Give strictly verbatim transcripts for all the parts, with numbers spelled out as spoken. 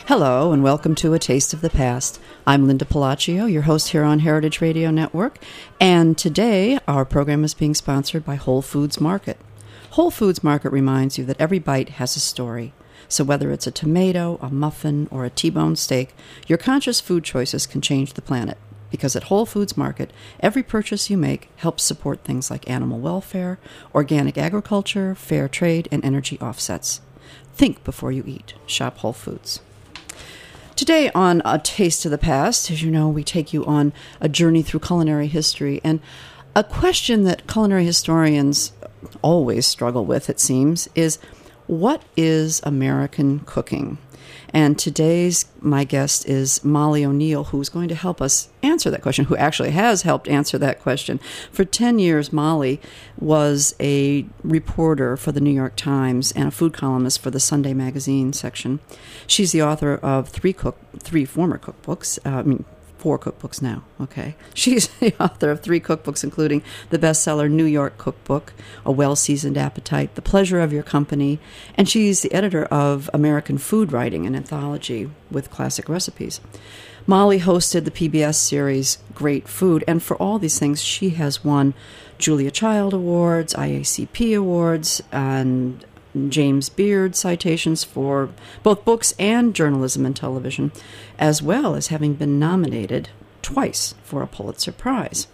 Hello, and welcome to A Taste of the Past. I'm Linda Palaccio, your host here on Heritage Radio Network, and today our program is being sponsored by Whole Foods Market. Whole Foods Market reminds you that every bite has a story. So whether it's a tomato, a muffin, or a T-bone steak, your conscious food choices can change the planet. Because at Whole Foods Market, every purchase you make helps support things like animal welfare, organic agriculture, fair trade, and energy offsets. Think before you eat. Shop Whole Foods. Today on A Taste of the Past, as you know, we take you on a journey through culinary history. And a question that culinary historians always struggle with, it seems, is what is American cooking? And today's my guest is Molly O'Neill, who's going to help us answer that question, who actually has helped answer that question. For ten years, Molly was a reporter for the New York Times and a food columnist for the Sunday Magazine section. She's the author of three cook, three former cookbooks, uh, I mean, four cookbooks now, okay? She's the author of three cookbooks, including the bestseller New York Cookbook, A Well-Seasoned Appetite, The Pleasure of Your Company, and she's the editor of American Food Writing, an anthology with classic recipes. Molly hosted the P B S series Great Food, and for all these things, she has won Julia Child Awards, I A C P Awards, and James Beard citations for both books and journalism and television, as well as having been nominated twice for a Pulitzer Prize.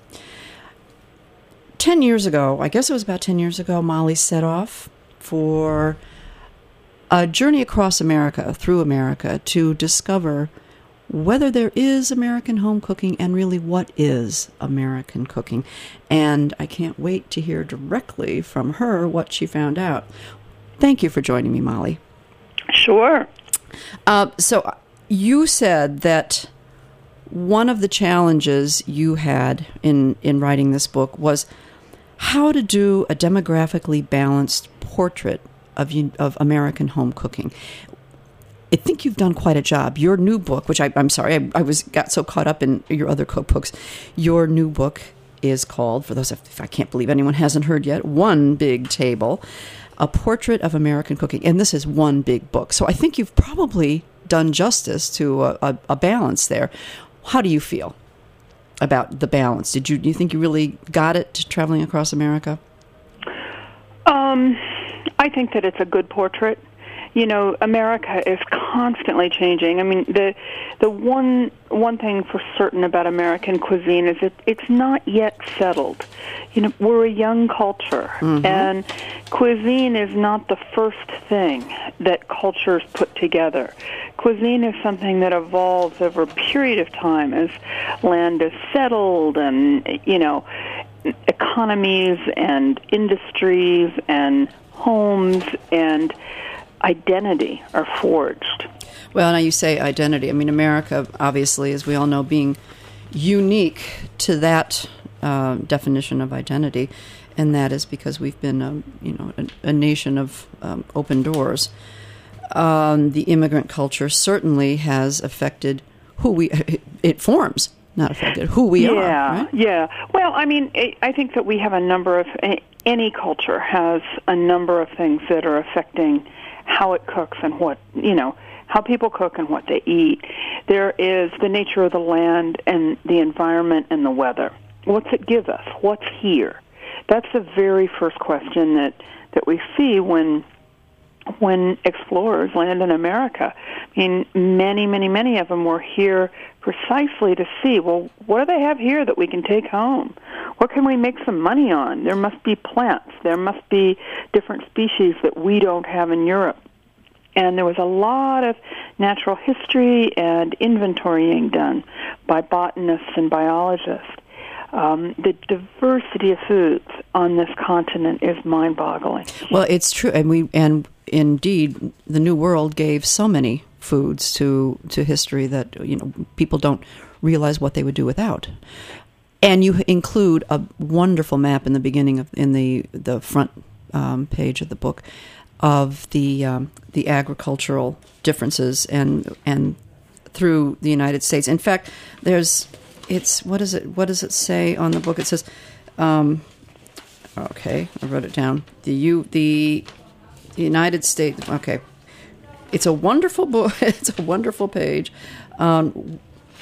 Ten years ago, I guess it was about ten years ago, Molly set off for a journey across America, through America, to discover whether there is American home cooking and really what is American cooking. And I can't wait to hear directly from her what she found out. Thank you for joining me, Molly. Sure. Uh, so you said that one of the challenges you had in, in writing this book was how to do a demographically balanced portrait of of American home cooking. I think you've done quite a job. Your new book, which I, I'm sorry, I, I was got so caught up in your other cookbooks, your new book is called, for those if I can't believe anyone hasn't heard yet, One Big Table, A Portrait of American Cooking. And this is one big book. So I think you've probably done justice to a, a, a balance there. How do you feel about the balance? Did you do you think you really got it traveling across America? Um, I think that it's a good portrait. You know, America is constantly changing. I mean, the the one one thing for certain about American cuisine is that it's not yet settled. You know, we're a young culture, mm-hmm. and cuisine is not the first thing that cultures put together. Cuisine is something that evolves over a period of time as land is settled and, you know, economies and industries and homes and identity are forged. Well, now you say identity. I mean, America, obviously, as we all know, being unique to that uh, definition of identity, and that is because we've been, um, you know, a, a nation of um, open doors. Um, the immigrant culture certainly has affected who we. It, it forms, not affected who we yeah, are. Yeah, right? yeah. Well, I mean, I think that we have a number of. Any culture has a number of things that are affecting how it cooks and what, you know, how people cook and what they eat. There is the nature of the land and the environment and the weather. What's it give us? What's here? That's the very first question that, that we see when when explorers land in America. I mean, many, many, many of them were here precisely to see, well, what do they have here that we can take home? What can we make some money on? There must be plants. There must be different species that we don't have in Europe. And there was a lot of natural history and inventorying done by botanists and biologists. Um, the diversity of foods on this continent is mind-boggling. Well, it's true, and we and indeed, the New World gave so many foods to to history that, you know, people don't realize what they would do without. And you include a wonderful map in the beginning of in the the front um, page of the book of the um, the agricultural differences and and through the United States. In fact, there's it's what is it? What does it say on the book? It says, um, okay, I wrote it down. The U the, the United States. Okay, it's a wonderful book. It's a wonderful page. Um,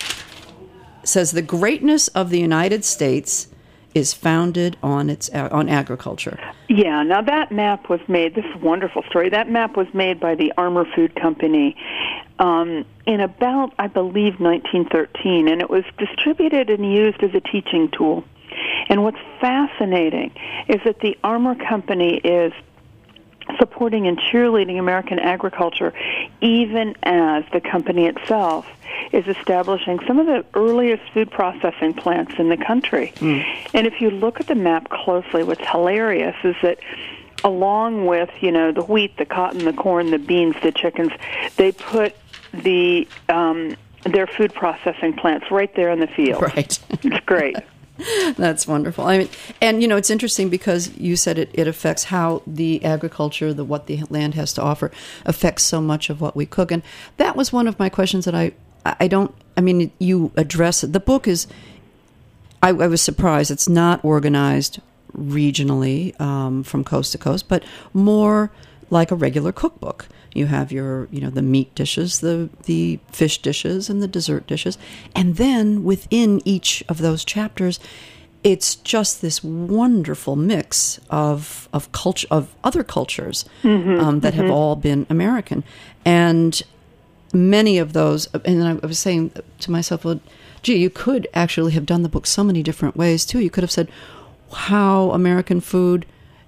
says the greatness of the United States is founded on its on agriculture. Yeah, now that map was made, this is a wonderful story, that map was made by the Armour Food Company um, in about, I believe, nineteen thirteen, and it was distributed and used as a teaching tool. And what's fascinating is that the Armour Company is supporting and cheerleading American agriculture, even as the company itself is establishing some of the earliest food processing plants in the country. Mm. And if you look at the map closely, what's hilarious is that along with, you know, the wheat, the cotton, the corn, the beans, the chickens, they put the um, their food processing plants right there in the field. Right. It's great. That's wonderful. I mean, and you know, it's interesting because you said it, it affects how the agriculture, the what the land has to offer, affects so much of what we cook. And that was one of my questions that I, I don't. I mean, you address it. The book is. I, I was surprised. It's not organized regionally um, from coast to coast, but more like a regular cookbook. You have your, you know, the meat dishes, the the fish dishes, and the dessert dishes. And then within each of those chapters, it's just this wonderful mix of of culture of other cultures mm-hmm, um, that mm-hmm. have all been American. And many of those, and I was saying to myself, well, gee, you could actually have done the book so many different ways, too. You could have said how American food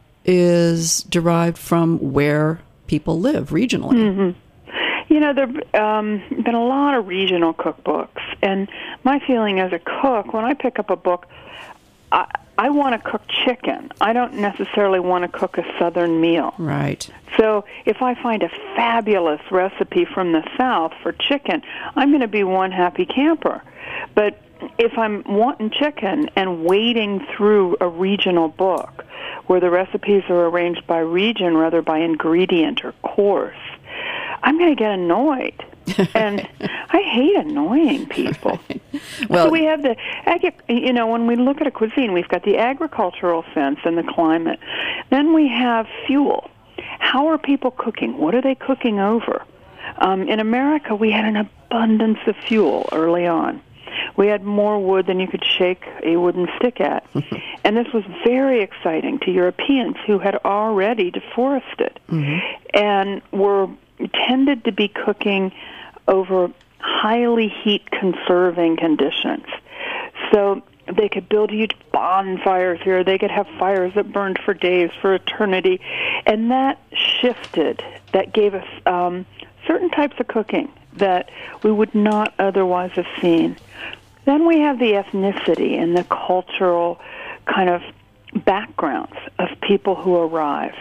is derived from where people live regionally. Mm-hmm. You know, there have um, been a lot of regional cookbooks, and my feeling as a cook, when I pick up a book, I, I want to cook chicken. I don't necessarily want to cook a southern meal. Right. So if I find a fabulous recipe from the South for chicken, I'm going to be one happy camper. But if I'm wanting chicken and wading through a regional book where the recipes are arranged by region rather by ingredient or course, I'm going to get annoyed. And I hate annoying people. Right. Well, so we have the, you know, when we look at a cuisine, we've got the agricultural sense and the climate. Then we have fuel. How are people cooking? What are they cooking over? Um, in America, we had an abundance of fuel early on. We had more wood than you could shake a wooden stick at. And this was very exciting to Europeans who had already deforested mm-hmm. and were tended to be cooking over highly heat-conserving conditions. So they could build huge bonfires here. They could have fires that burned for days, for eternity. And that shifted. That gave us um, certain types of cooking that we would not otherwise have seen. Then we have the ethnicity and the cultural kind of backgrounds of people who arrive.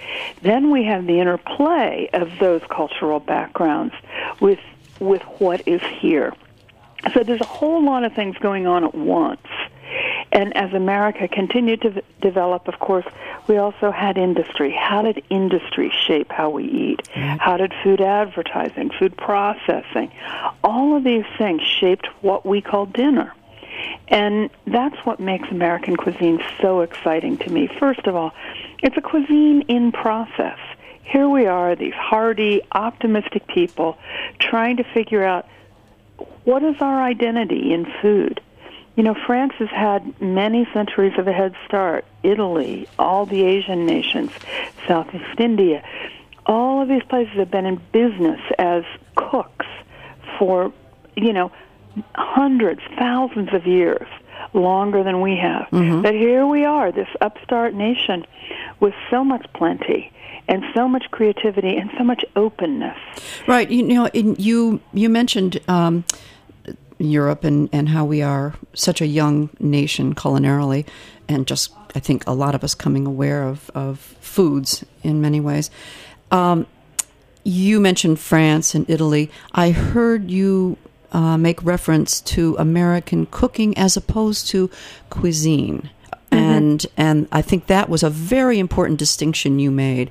Then we have the interplay of those cultural backgrounds with with what is here. So there's a whole lot of things going on at once. And as America continued to v- develop, of course, we also had industry. How did industry shape how we eat? How did food advertising, food processing, all of these things shaped what we call dinner? And that's what makes American cuisine so exciting to me. First of all, it's a cuisine in process. Here we are, these hardy, optimistic people, trying to figure out what is our identity in food. You know, France has had many centuries of a head start. Italy, all the Asian nations, Southeast India, all of these places have been in business as cooks for, you know, hundreds, thousands of years, longer than we have. Mm-hmm. But here we are, this upstart nation with so much plenty and so much creativity and so much openness. Right. You know, in, you you mentioned um, Europe and, and how we are such a young nation culinarily, and just, I think, a lot of us coming aware of, of foods in many ways. Um, you mentioned France and Italy. I heard you uh, make reference to American cooking as opposed to cuisine. Mm-hmm. And and I think that was a very important distinction you made.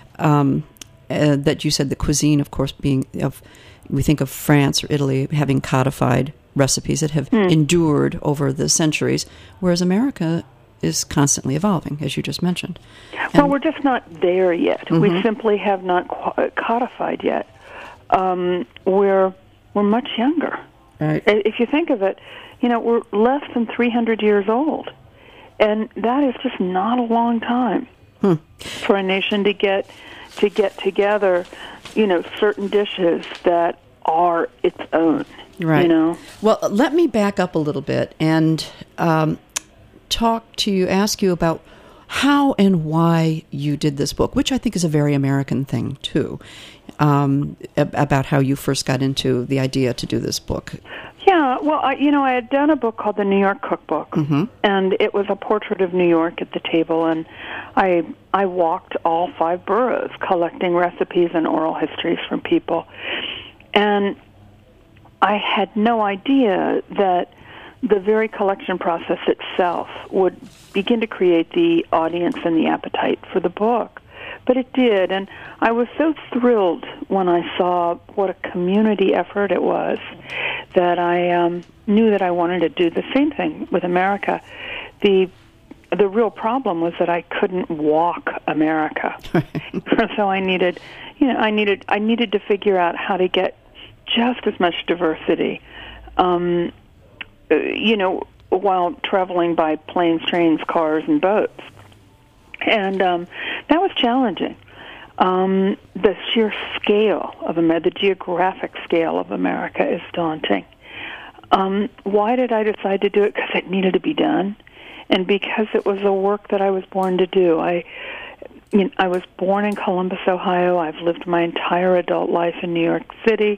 Um, uh, that you said the cuisine, of course, being of we think of France or Italy having codified recipes that have mm. endured over the centuries, whereas America is constantly evolving, as you just mentioned. Well, and, we're just not there yet. Mm-hmm. We simply have not codified yet. um, we're we're much younger. Right. If you think of it, you know, we're less than three hundred years old, and that is just not a long time hmm. for a nation to get to get together. You know, certain dishes that are its own. Right. You know. Well, let me back up a little bit and um, talk to you, ask you about how and why you did this book, which I think is a very American thing too. Um, about how you first got into the idea to do this book. Yeah, well, I, you know, I had done a book called The New York Cookbook, mm-hmm. and it was a portrait of New York at the table, and I I walked all five boroughs collecting recipes and oral histories from people. And I had no idea that the very collection process itself would begin to create the audience and the appetite for the book. But it did, and I was so thrilled when I saw what a community effort it was that I um, knew that I wanted to do the same thing with America. The the real problem was that I couldn't walk America, so I needed, you know, I needed I needed to figure out how to get just as much diversity, um, you know, while traveling by planes, trains, cars, and boats. And um, that was challenging. Um, the sheer scale of America, the geographic scale of America is daunting. Um, why did I decide to do it? Because it needed to be done, and because it was a work that I was born to do. I, you know, I was born in Columbus, Ohio. I've lived my entire adult life in New York City.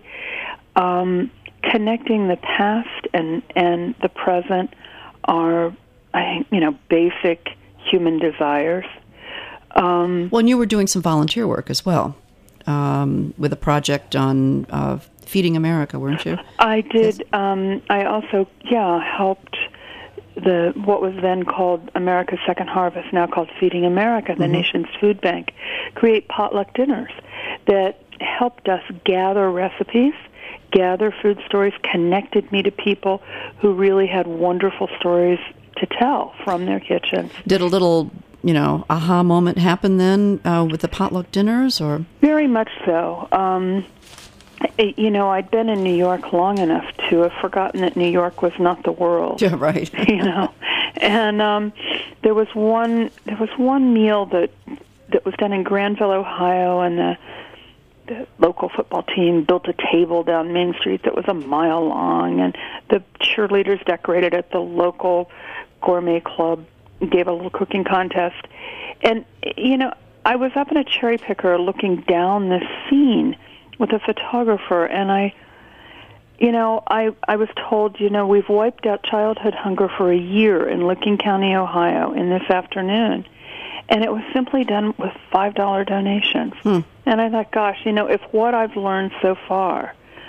Um, connecting the past and, and the present are, I think, you know, basic human desires. Um, well, and you were doing some volunteer work as well, um, with a project on uh, Feeding America, weren't you? I did. Yes. Um, I also, yeah, helped the what was then called America's Second Harvest, now called Feeding America, the mm-hmm. nation's food bank, create potluck dinners that helped us gather recipes, gather food stories, connected me to people who really had wonderful stories to tell from their kitchens. Did a little, you know, aha moment happen then uh, with the potluck dinners, or? Very much so. Um, you know, I'd been in New York long enough to have forgotten that New York was not the world. Yeah, right. You know, and um, there was one there was one meal that that was done in Granville, Ohio, and the the local football team built a table down Main Street that was a mile long, and the cheerleaders decorated at the local gourmet club, gave a little cooking contest. And, you know, I was up in a cherry picker looking down this scene with a photographer, and I, you know, I, I was told, you know, we've wiped out childhood hunger for a year in Licking County, Ohio, in this afternoon. And it was simply done with five dollar donations. Hmm. And I thought, gosh, you know, if what I've learned so far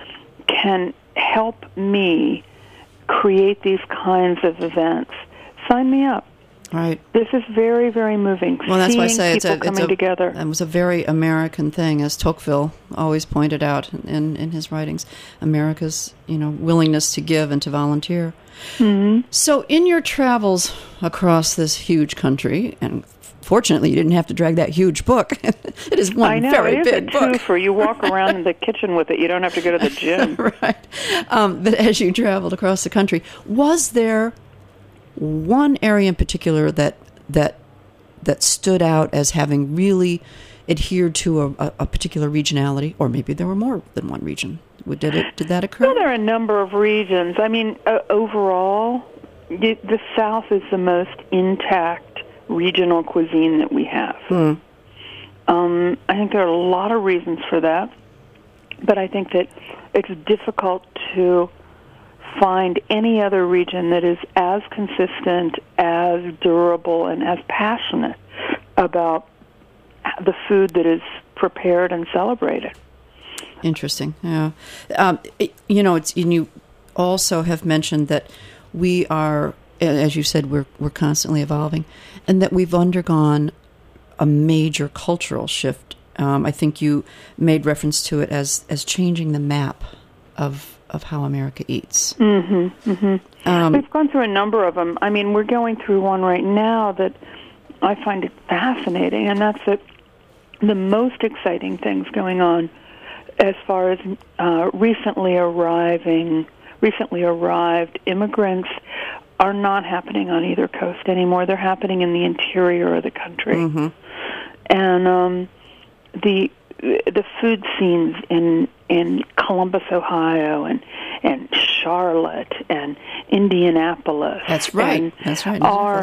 can help me create these kinds of events, sign me up. Right. This is very, very moving. Well, that's Seeing why I say it's a, coming it's a, together. It was a very American thing, as Tocqueville always pointed out in, in his writings. America's, you know, willingness to give and to volunteer. Mm-hmm. So, in your travels across this huge country, and fortunately, you didn't have to drag that huge book. It is one I know, very it is big a book. twofer. You walk around in the kitchen with it. You don't have to go to the gym. Right. Um, but as you traveled across the country, was there one area in particular that that that stood out as having really adhered to a, a, a particular regionality, or maybe there were more than one region? Did it? Did that occur? Well, there are a number of regions. I mean, uh, overall, the, the South is the most intact regional cuisine that we have. Hmm. Um, I think there are a lot of reasons for that, but I think that it's difficult to find any other region that is as consistent, as durable, and as passionate about the food that is prepared and celebrated. Interesting. Yeah. Um, it, you know, it's and you also have mentioned that we are, as you said, we're we're constantly evolving, and that we've undergone a major cultural shift. Um, I think you made reference to it as as changing the map of of how America eats. Mm-hmm, mm-hmm. Um, We've gone through a number of them. I mean, we're going through one right now that I find it fascinating, and that's that the most exciting things going on as far as uh, recently arriving, recently arrived immigrants are not happening on either coast anymore. They're happening in the interior of the country. Mm-hmm. And um, the the food scenes in in Columbus, Ohio, and and Charlotte and Indianapolis. That's right. And That's right. Are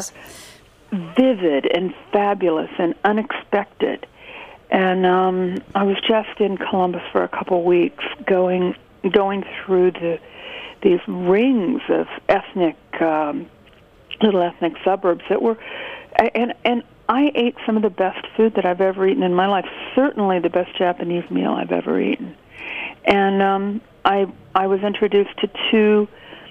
vivid and fabulous and unexpected. And um, I was just in Columbus for a couple of weeks, going going through the these rings of ethnic um, little ethnic suburbs that were, and and. I ate some of the best food that I've ever eaten in my life. Certainly the best Japanese meal I've ever eaten. And um, I I was introduced to two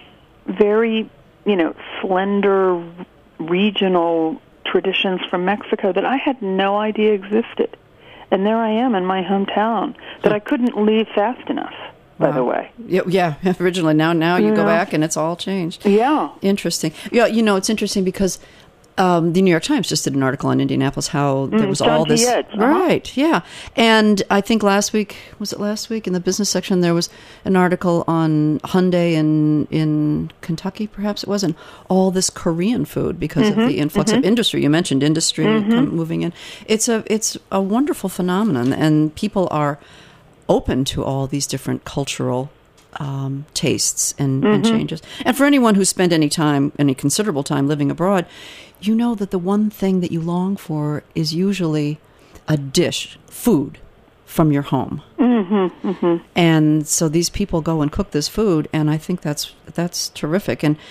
very, you know, slender regional traditions from Mexico that I had no idea existed. And there I am in my hometown that I couldn't leave fast enough, by wow. the way. Yeah, yeah, originally. Now now you yeah. go back and it's all changed. Yeah. Interesting. Yeah, you know, it's interesting because Um, the New York Times just did an article on Indianapolis, how there was mm, all this. Uh-huh. Right, yeah. And I think last week, was it last week, in the business section, there was an article on Hyundai in, in Kentucky, perhaps it was, and all this Korean food because mm-hmm, of the influx mm-hmm. of industry. You mentioned industry mm-hmm. moving in. It's a, it's a wonderful phenomenon, and people are open to all these different cultural Um, tastes and, mm-hmm. and changes. And for anyone who's spent any time, any considerable time living abroad, you know that the one thing that you long for is usually a dish, food, from your home. Mm-hmm, mm-hmm. And so these people go and cook this food, and I think that's that's terrific. And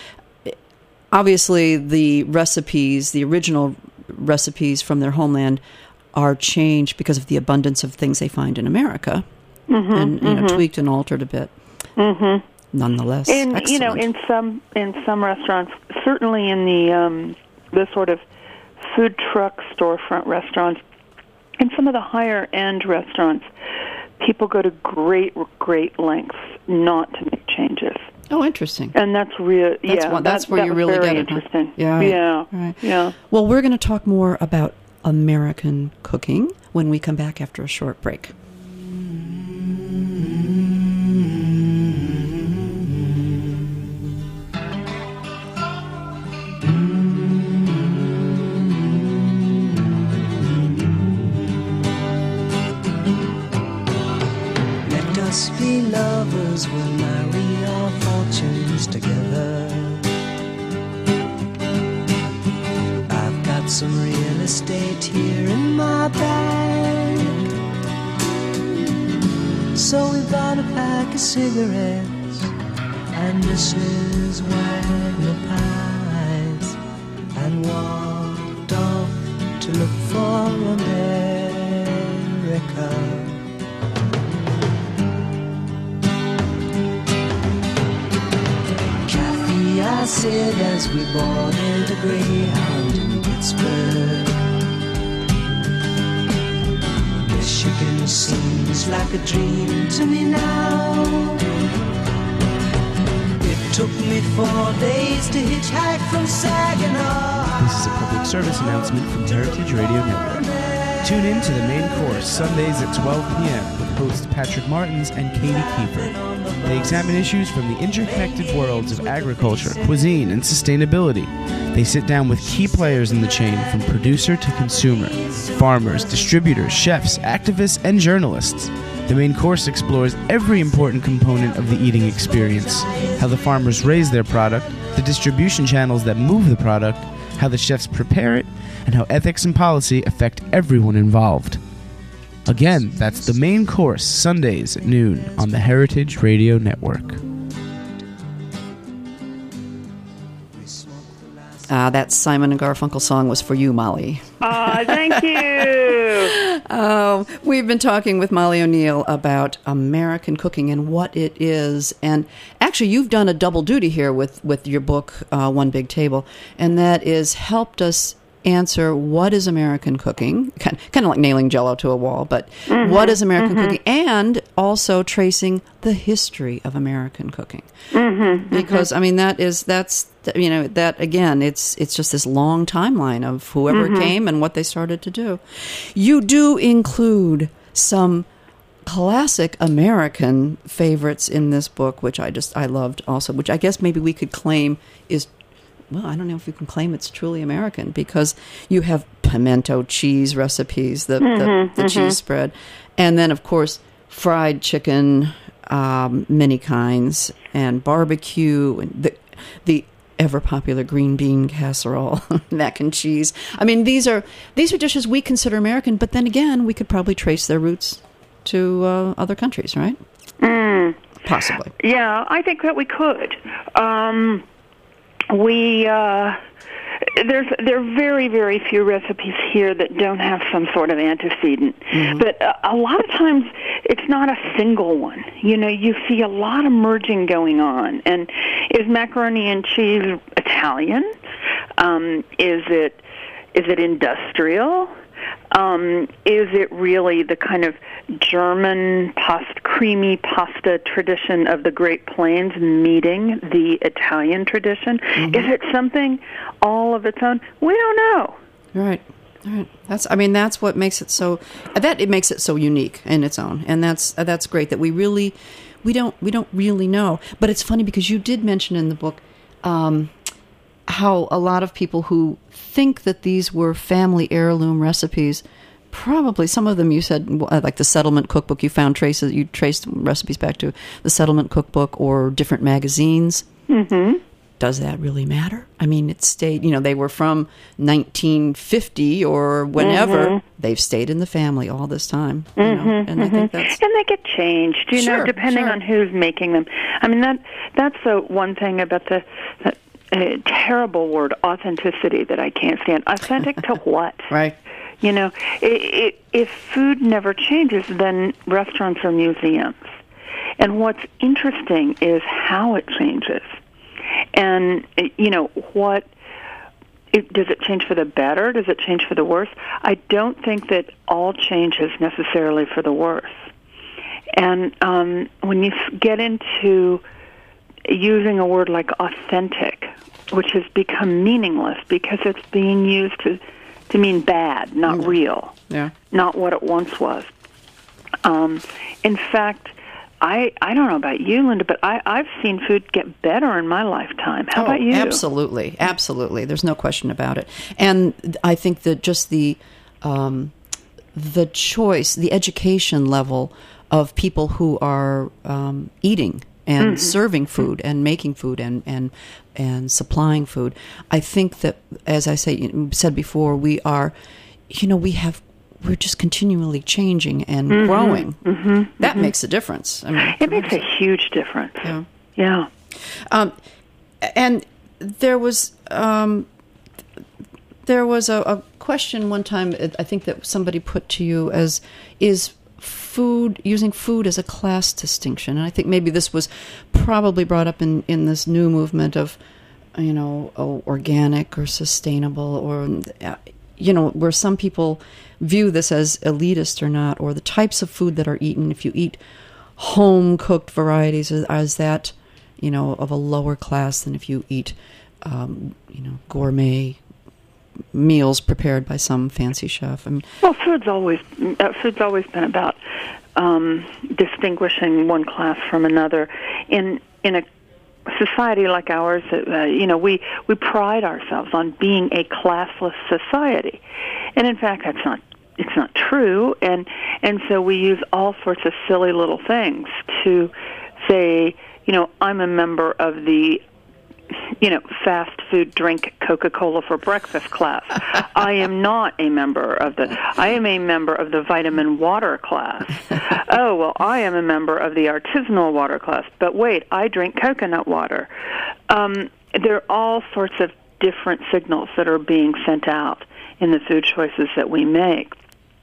obviously the recipes, the original recipes from their homeland are changed because of the abundance of things they find in America, mm-hmm, and you know, mm-hmm. tweaked and altered a bit. Mm-hmm. Nonetheless, in excellent. you know, in some in some restaurants, certainly in the um, the sort of food truck storefront restaurants, in some of the higher end restaurants, people go to great great lengths not to make changes. Oh, interesting. And that's real. That's yeah, one, that's that, where that you was really very get it. Interesting. Huh? Yeah, right. yeah, right. yeah. Well, we're going to talk more about American cooking when we come back after a short break. Be lovers, we'll marry our fortunes together. I've got some real estate here in my bag, so we bought a pack of cigarettes and Missus Wagner pies and walked off to look for America. I said as we boarded a Greyhound in Pittsburgh, Michigan seems like a dream to me now. It took me four days to hitchhike from Saginaw. This is a public service announcement from Heritage Radio Network. Tune in to the main course Sundays at twelve p.m. with hosts Patrick Martins and Katie Kiefer. They examine issues from the interconnected worlds of agriculture, cuisine, and sustainability. They sit down with key players in the chain from producer to consumer, farmers, distributors, chefs, activists, and journalists. The main course explores every important component of the eating experience: how the farmers raise their product, the distribution channels that move the product, how the chefs prepare it, and how ethics and policy affect everyone involved. Again, that's the main course, Sundays at noon on the Heritage Radio Network. Ah, that Simon and Garfunkel song was for you, Molly. Ah, thank you. uh, we've been talking with Molly O'Neill about American cooking and what it is. And actually, you've done a double duty here with, with your book, uh, One Big Table, and that is helped us answer what is American cooking, kind of, kind of like nailing Jell-O to a wall, but mm-hmm, what is American mm-hmm. cooking, and also tracing the history of American cooking. Mm-hmm, because, mm-hmm. I mean, that is, that's, you know, that, again, it's it's just this long timeline of whoever mm-hmm. came and what they started to do. You do include some classic American favorites in this book, which I just I loved also, which I guess maybe we could claim is, well, I don't know if you can claim it's truly American, because you have pimento cheese recipes, the, mm-hmm, the, the mm-hmm. cheese spread, and then, of course, fried chicken, um, many kinds, and barbecue, and the, the ever-popular green bean casserole, mac and cheese. I mean, these are these are dishes we consider American, but then again, we could probably trace their roots to uh, other countries, right? Mm. Possibly. Yeah, I think that we could. Um, we uh, there's there are very very few recipes here that don't have some sort of antecedent, mm-hmm. but uh, a lot of times it's not a single one. You know, you see a lot of merging going on. And is macaroni and cheese Italian? Um, is it is it industrial? Um, is it really the kind of German pasta, creamy pasta tradition of the Great Plains meeting the Italian tradition? Mm-hmm. Is it something all of its own? We don't know. Right. Right. That's. I mean, that's what makes it so. That it makes it so unique in its own, and that's uh, that's great that we really, we don't we don't really know. But it's funny because you did mention in the book um, how a lot of people who think that these were family heirloom recipes, probably some of them you said, like the Settlement Cookbook, you found traces, you traced recipes back to the Settlement Cookbook or different magazines. Mm-hmm. Does that really matter? I mean, it stayed, you know, they were from nineteen fifty or whenever. Mm-hmm. They've stayed in the family all this time. You mm-hmm, know? And mm-hmm. I think that's... And they get changed, you sure, know, depending sure. on who's making them. I mean, that that's the one thing about the... the uh, terrible word, authenticity, that I can't stand. Authentic to what? Right. You know, it, it, if food never changes, then restaurants are museums. And what's interesting is how it changes. And, you know, what... It, does it change for the better? Does it change for the worse? I don't think that all change is necessarily for the worse. And um, when you get into using a word like authentic, which has become meaningless because it's being used to, to mean bad, not mm. real, yeah. not what it once was. Um, in fact, I I don't know about you, Linda, but I, I've seen food get better in my lifetime. How oh, about you? Absolutely, absolutely. There's no question about it. And I think that just the um, the choice, the education level of people who are um, eating and mm-hmm. serving food and making food and, and and supplying food. I think that, as I say, said before, we are, you know, we have, we're just continually changing and mm-hmm. growing. Mm-hmm. That mm-hmm. makes a difference. I mean, it makes a huge difference. Yeah. Yeah. Um, and there was um, there was a, a question one time, I think, that somebody put to you as, is food, using food as a class distinction? And I think maybe this was probably brought up in, in this new movement of, you know, oh, organic or sustainable, or, you know, where some people view this as elitist or not, or the types of food that are eaten. If you eat home-cooked varieties, is that, you know, of a lower class than if you eat, um, you know, gourmet meals prepared by some fancy chef? I mean, well, food's always uh, food's always been about um, distinguishing one class from another. In in a society like ours, uh, you know, we we pride ourselves on being a classless society, and in fact, that's not it's not true. And and so we use all sorts of silly little things to say, you know, I'm a member of the, you know, fast food drink Coca-Cola for breakfast class. I am not a member of the, I am a member of the vitamin water class. Oh, well, I am a member of the artisanal water class. But wait, I drink coconut water. Um, there are all sorts of different signals that are being sent out in the food choices that we make.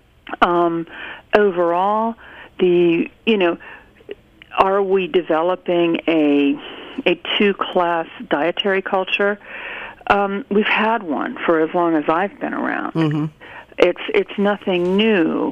Um, overall, the, you know, are we developing a a two-class dietary culture? Um, we've had one for as long as I've been around. Mm-hmm. It's it's nothing new.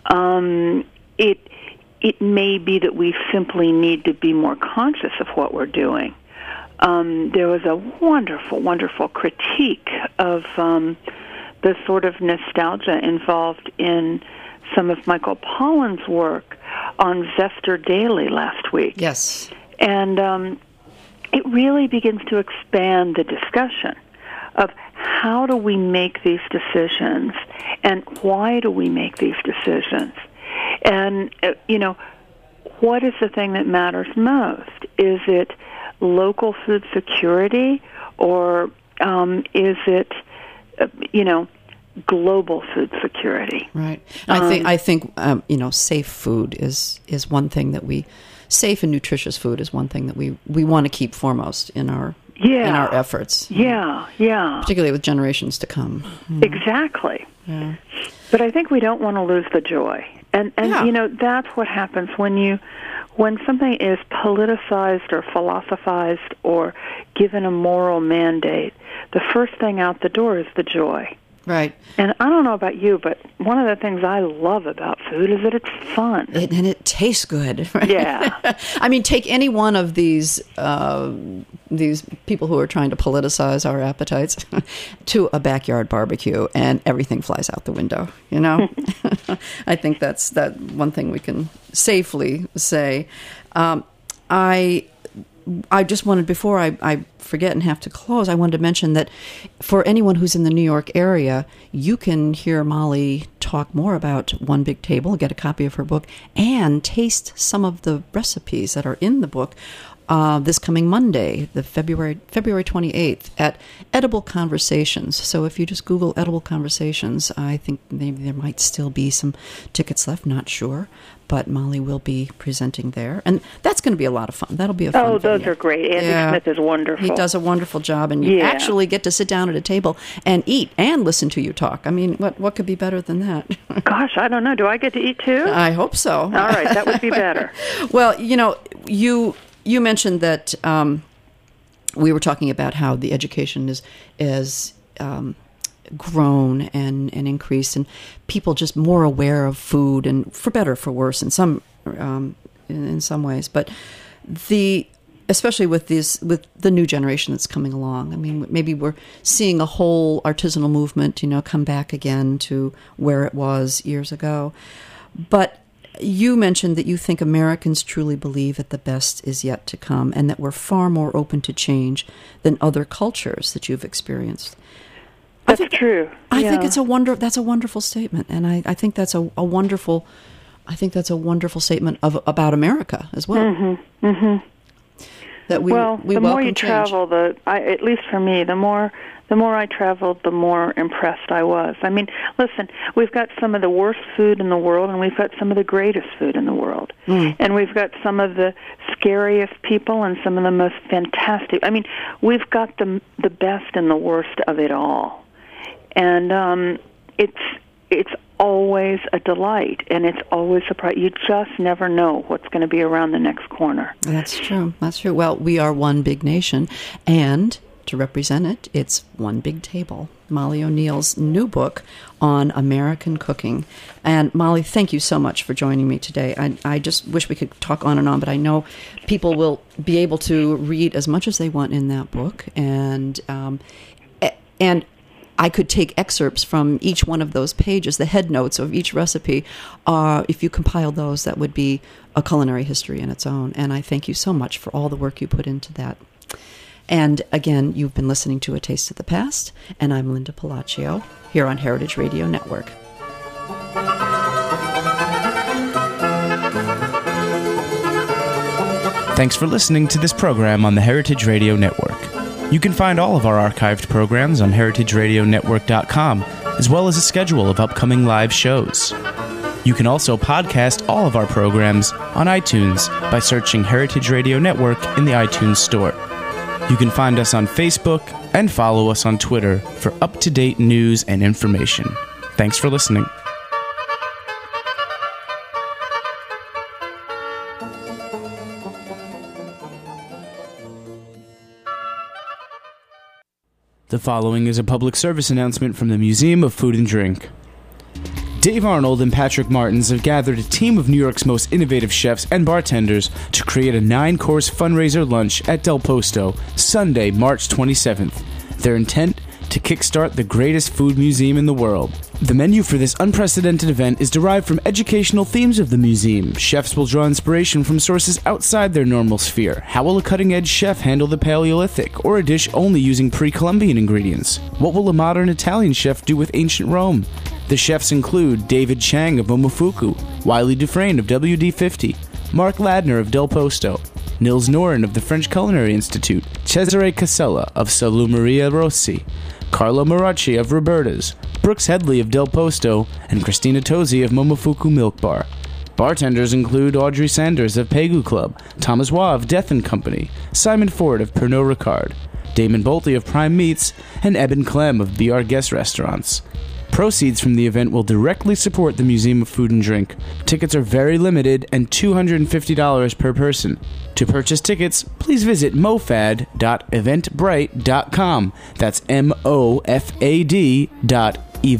Um, it it may be that we simply need to be more conscious of what we're doing. Um, there was a wonderful, wonderful critique of um, the sort of nostalgia involved in some of Michael Pollan's work on Zester Daily last week. Yes. And um, it really begins to expand the discussion of how do we make these decisions and why do we make these decisions? And, uh, you know, what is the thing that matters most? Is it local food security, or um, is it, uh, you know, global food security? Right. I um, think I think um, you know, safe food is is one thing that we safe and nutritious food is one thing that we, we want to keep foremost in our yeah. in our efforts. Yeah, yeah. Particularly with generations to come. Mm. Exactly. Yeah. But I think we don't want to lose the joy. And and Yeah. you know, that's what happens when you when something is politicized or philosophized or given a moral mandate. The first thing out the door is the joy. Right. And I don't know about you, but one of the things I love about food is that it's fun. It, and it tastes good. Right? Yeah. I mean, take any one of these uh, these people who are trying to politicize our appetites to a backyard barbecue, and everything flies out the window. You know, I think that's that one thing we can safely say. Um, I. I just wanted, before I, I forget and have to close, I wanted to mention that for anyone who's in the New York area, you can hear Molly talk more about One Big Table, get a copy of her book, and taste some of the recipes that are in the book uh, this coming Monday, the February February twenty-eighth, at Edible Conversations. So if you just Google Edible Conversations, I think maybe there might still be some tickets left, not sure. But Molly will be presenting there. And that's going to be a lot of fun. That'll be a fun Oh, those video. are great. Andy Yeah. Smith is wonderful. He does a wonderful job, and you Yeah. actually get to sit down at a table and eat and listen to you talk. I mean, what what could be better than that? Gosh, I don't know. Do I get to eat too? I hope so. All right, that would be better. Well, you know, you you mentioned that um, we were talking about how the education is is um, grown and, and increased, and people just more aware of food, and for better or for worse in some um, in, in some ways. But the especially with this with the new generation that's coming along. I mean, maybe we're seeing a whole artisanal movement, you know, come back again to where it was years ago. But you mentioned that you think Americans truly believe that the best is yet to come, and that we're far more open to change than other cultures that you've experienced. That's I think, true. I yeah. think it's a wonder. That's a wonderful statement, and I, I think that's a, a wonderful. I think that's a wonderful statement of about America as well. Mm-hmm. Mm-hmm. That we well, we the welcome more you change. travel, the I, at least for me, the more the more I traveled, the more impressed I was. I mean, listen, we've got some of the worst food in the world, and we've got some of the greatest food in the world, Mm. and we've got some of the scariest people and some of the most fantastic. I mean, we've got the the best and the worst of it all, and um, it's it's always a delight, and it's always a surprise. You just never know what's going to be around the next corner. That's true. That's true. Well, we are one big nation, and to represent it, it's One Big Table, Molly O'Neill's new book on American cooking. And Molly, thank you so much for joining me today. I, I just wish we could talk on and on, but I know people will be able to read as much as they want in that book, and um, and I could take excerpts from each one of those pages, the head notes of each recipe. Uh, if you compile those, that would be a culinary history in its own. And I thank you so much for all the work you put into that. And again, you've been listening to A Taste of the Past, and I'm Linda Palacio here on Heritage Radio Network. Thanks for listening to this program on the Heritage Radio Network. You can find all of our archived programs on heritage radio network dot com, as well as a schedule of upcoming live shows. You can also podcast all of our programs on iTunes by searching Heritage Radio Network in the iTunes Store. You can find us on Facebook and follow us on Twitter for up-to-date news and information. Thanks for listening. The following is a public service announcement from the Museum of Food and Drink. Dave Arnold and Patrick Martins have gathered a team of New York's most innovative chefs and bartenders to create a nine-course fundraiser lunch at Del Posto, Sunday, March twenty-seventh. Their intent? To kickstart the greatest food museum in the world. The menu for this unprecedented event is derived from educational themes of the museum. Chefs will draw inspiration from sources outside their normal sphere. How will a cutting-edge chef handle the Paleolithic, or a dish only using pre-Columbian ingredients? What will a modern Italian chef do with ancient Rome? The chefs include David Chang of Momofuku, Wiley Dufresne of W D fifty, Mark Ladner of Del Posto, Nils Noren of the French Culinary Institute, Cesare Casella of Salumeria Rossi, Carlo Maracci of Roberta's, Brooks Headley of Del Posto, and Christina Tosi of Momofuku Milk Bar. Bartenders include Audrey Sanders of Pegu Club, Thomas Waugh of Death and Company, Simon Ford of Pernod Ricard, Damon Bolte of Prime Meats, and Eben Clem of Be Our Guest Restaurants. Proceeds from the event will directly support the Museum of Food and Drink. Tickets are very limited and two hundred fifty dollars per person. To purchase tickets, please visit mofad dot eventbrite dot com. That's M O F A D dot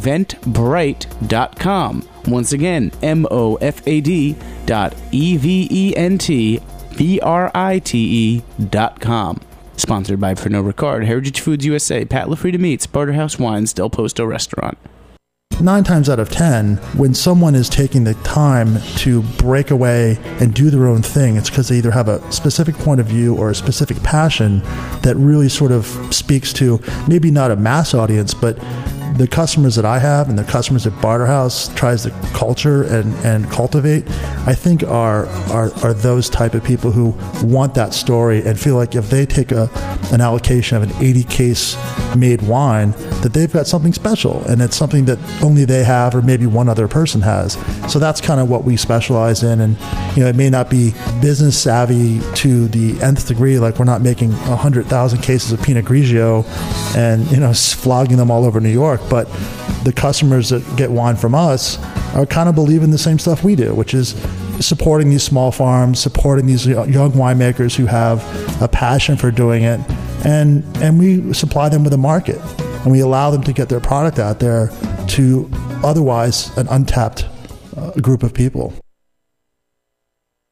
eventbrite dot com. Once again, M O F A D dot E V E N T B R I T E dot com. Sponsored by Pernod Ricard, Heritage Foods U S A, Pat LaFrida Meats, Barterhouse Wines, Del Posto Restaurant. Nine times out of ten, when someone is taking the time to break away and do their own thing, it's because they either have a specific point of view or a specific passion that really sort of speaks to maybe not a mass audience, but the customers that I have and the customers that Barterhouse tries to culture and, and cultivate, I think are, are are those type of people who want that story and feel like if they take a an allocation of an eighty case made wine, that they've got something special, and it's something that only they have or maybe one other person has. So that's kind of what we specialize in, and you know, it may not be business savvy to the nth degree, like we're not making one hundred thousand cases of Pinot Grigio and you know flogging them all over New York, but the customers that get wine from us are kind of believing the same stuff we do, which is supporting these small farms, supporting these young winemakers who have a passion for doing it, and and we supply them with a market, and we allow them to get their product out there to otherwise an untapped uh, group of people.